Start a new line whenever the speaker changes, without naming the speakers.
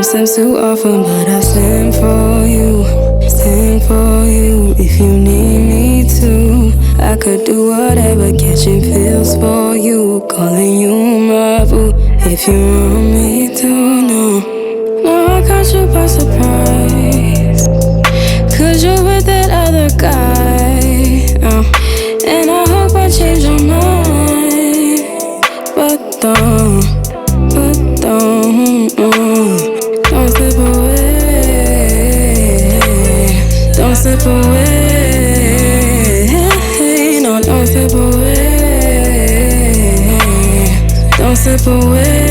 steps too often, but I stand for you, stand for you. If you need me to, I could do whatever, catching feels for you, calling you my boo. If you want me to, no, I caught you by surprise, 'cause you're with that other guy, and I hope I change your mind, but don't slip away, don't slip away, no, don't slip away, don't slip away.